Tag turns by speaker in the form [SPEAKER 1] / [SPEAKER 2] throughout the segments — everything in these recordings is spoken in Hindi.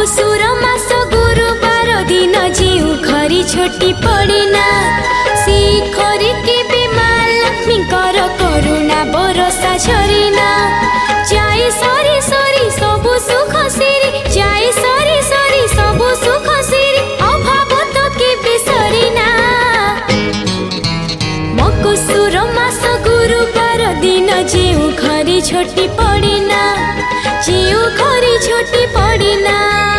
[SPEAKER 1] मकुसुर मास गुरुबार दिन जीव खरी छोटी पड़िना सी खरी के भी माँ लक्ष्मी कर करुणा बरसा झरिना जाए सरी सरी सबु सुख सिरी जाए सरी सरी सबु सुख सिरी अभाव तो के बिसरिना मकुसुर मास गुरुबार दिन जीव खरी छोटी पड़िना जीव खरी छोटी पड़िना।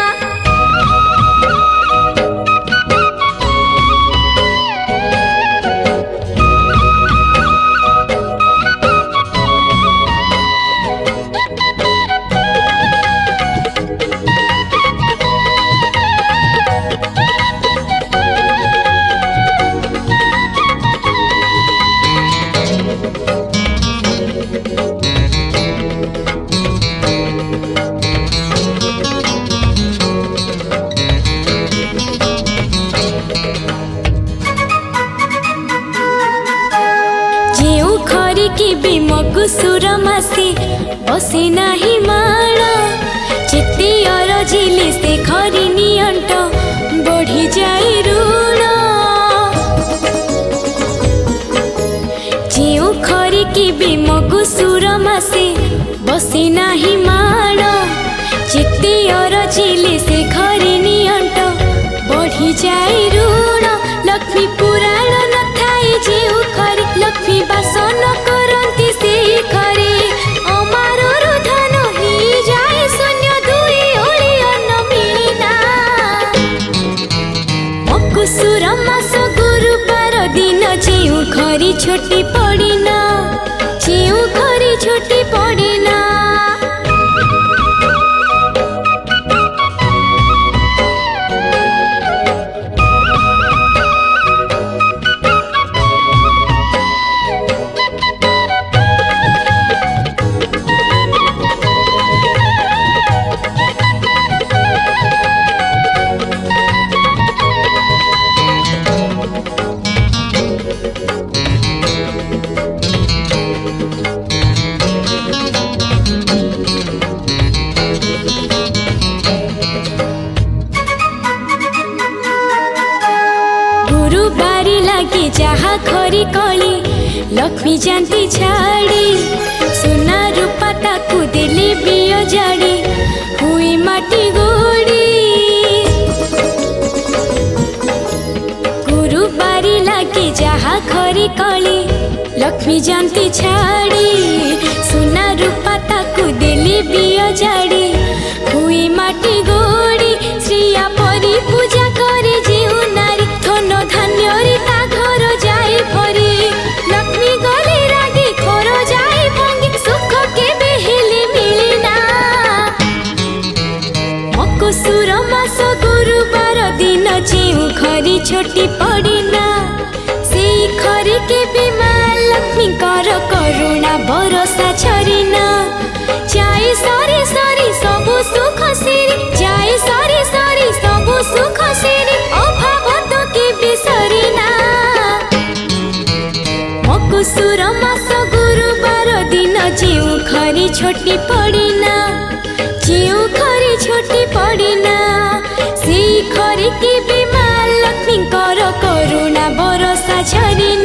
[SPEAKER 1] मकुसुर मासी बसी नाही माण चित्ती अरजिली से खरी नियंट बढ़ी जाई ऋण जेउ खरी की भी मकुसुर मासी बसी नाही माण चित्ती अरजिली से खरी नियंट बढ़ी जाई ऋण लक्ष्मी पुराण न थाई जेउ खरी लक्ष्मी बासन करंती से खरी अमारो रुधन ही जाए शून्य दुई ओली अन्न मिलिना मकुसुर मास गुरुबार दिन जेउ खरी छोटी पड़िना जेउ खरी छोटी पड़िना। गुरुबारी लागे जहा खरी कली लक्ष्मी जानती छाड़ी सुना रूपा ताकू देली बिय जाड़ी हुई माटी गोड़ी गुरुबारी लागे जहा खरी कली लक्ष्मी जानती छाड़ी सुना रूपा ताकू देली बिय जाड़ी हुई माटी गोड़ी श्रिया परी पूजा करे जीव नारी धन धान्य रे ता घर जाए भरी लक्ष्मी गले रागी घर जाए भांगी सुख के बेहेले मिलिना मकुसुर मास गुरुबार दिन जीव खरी छोटी पड़िना से खरी के भी माँ लक्ष्मी कर करुणा बरसा झरिना जाए सरी सरी सबु सुख सिरी जाए सरी सरी सबु सुख सिरी अभाव तो के बिसरिना मकुसुर मास गुरुबार दिन जीव खरी छोटी पड़िना जीव खरी छोटी पड़िना से खरी के भी माँ लक्ष्मी कर करुणा बरसा झरिना।